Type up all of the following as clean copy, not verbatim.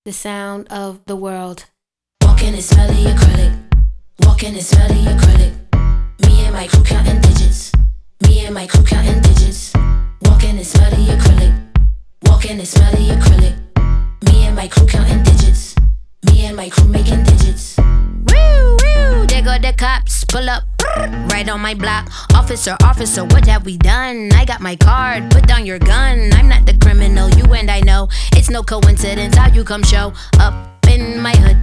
the sound of the world. Walking and smelly acrylic. Walking and smelly acrylic. Me and my crew counting digits. Me and my crew counting digits. Walking and smelly acrylic. Walking and smelly acrylic. Me and my crew counting digits. Me and my crew making digits. Woo, woo, there go the cops, pull up, right on my block. Officer, officer, what have we done? I got my card, put down your gun. I'm not the criminal, you and I know. It's no coincidence how you come show up in my hood.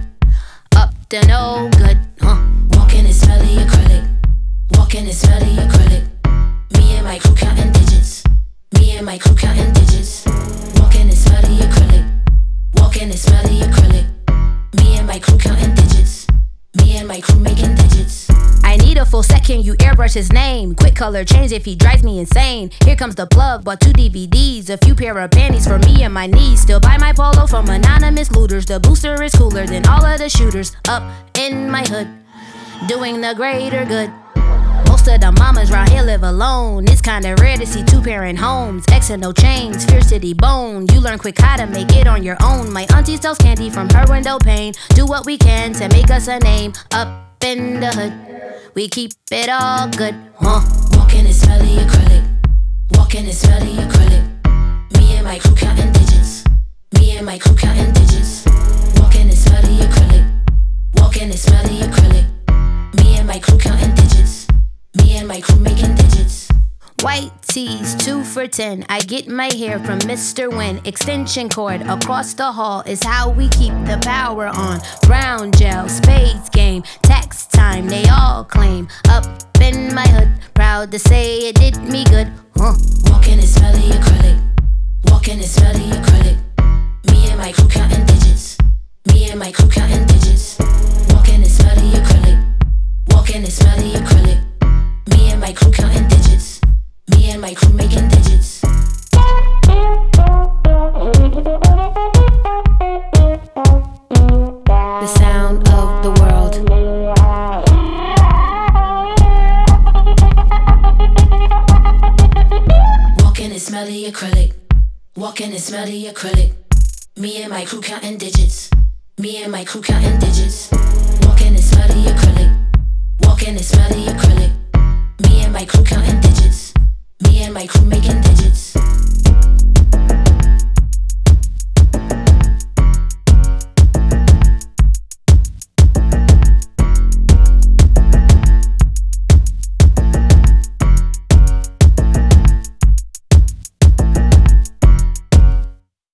Up to no good, Walking and smelly acrylic. Walking and smelly acrylic. Me and my crew counting digits. Me and my crew counting digits. Walking and smelly acrylic. Walking and smelly acrylic. Me and my crew counting digits. Me and my crew making digits. I need a full second, you airbrush his name. Quick color change if he drives me insane. Here comes the plug, bought 2 DVDs. A few pair of panties for me and my niece. Still buy my polo from anonymous looters. The booster is cooler than all of the shooters. Up in my hood, doing the greater good. Most of the mamas round here live alone. It's kinda rare to see 2-parent homes. X and no chains, fierce to bone. You learn quick how to make it on your own. My auntie sells candy from her window pane. Do what we can to make us a name. Up in the hood, we keep it all good, Walking and smelly acrylic. Walking and smelly acrylic. Me and my crew counting digits. Me and my crew counting digits. Walking and smelly acrylic. Walking and smelly acrylic. Me and my crew counting digits. Me and my crew making digits. White tees, 2 for 10. I get my hair from Mr. Win. Extension cord across the hall is how we keep the power on. Brown gel, spades game, tax time, they all claim. Up in my hood, proud to say it did me good, Walking and smelly acrylic. Walking and smelly acrylic. Me and my crew counting digits. Me and my crew counting digits. Walking and smelly acrylic. Walking and smelly acrylic. Me and my crew counting digits. Me and my crew making digits. The sound of the world. Walking and smelly acrylic. Walking and smelly acrylic. Me and my crew counting digits. Me and my crew counting digits. Walking and smelly acrylic. Walking and smelly acrylic. Me and my crew counting digits. Me and my crew making digits.